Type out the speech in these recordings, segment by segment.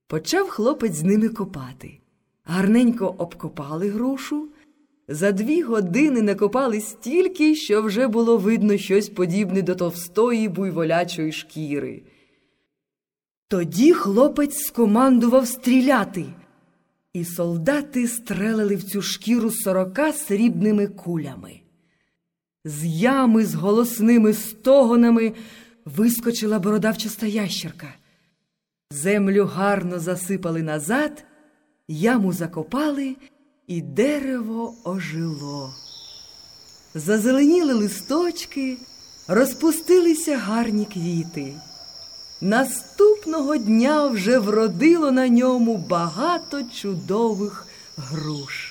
Почав хлопець з ними копати. Гарненько обкопали грушу. За 2 години накопали стільки, що вже було видно щось подібне до товстої буйволячої шкіри. Тоді хлопець скомандував стріляти, і солдати стрелили в цю шкіру 40 срібними кулями. З ями з голосними стогонами вискочила бородавчаста ящерка. Землю гарно засипали назад, яму закопали, і дерево ожило. Зазеленіли листочки, розпустилися гарні квіти. Наступного дня вже вродило на ньому багато чудових груш.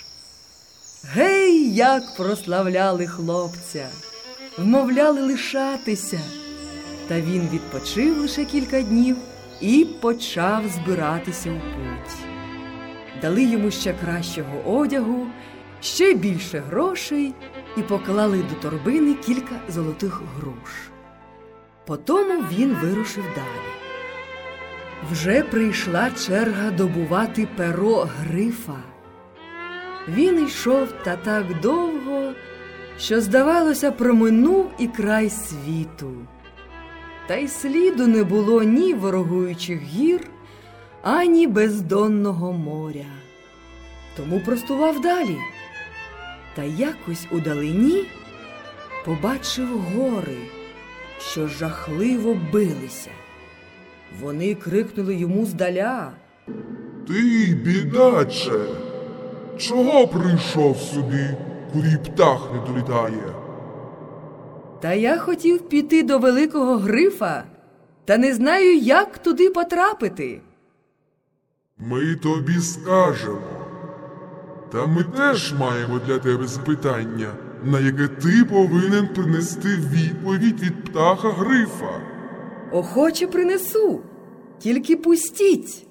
Гей, як прославляли хлопця, вмовляли лишатися. Та він відпочив лише кілька днів і почав збиратися в путь. Дали йому ще кращого одягу, ще більше грошей і поклали до торбини кілька золотих груш. Потому він вирушив далі. Вже прийшла черга добувати перо Грифа. Він йшов та так довго, що, здавалося, проминув і край світу. Та й сліду не було ні ворогуючих гір, ані бездонного моря. Тому простував далі. Та якось удалині побачив гори, що жахливо билися. Вони крикнули йому здаля: «Ти, бідаче, чого прийшов сюди, куди птах не долітає?» «Та я хотів піти до великого Грифа, та не знаю, як туди потрапити». «Ми тобі скажемо. Та ми теж маємо для тебе запитання, на яке ти повинен принести відповідь від птаха Грифа». «Охоче принесу, тільки пустіть».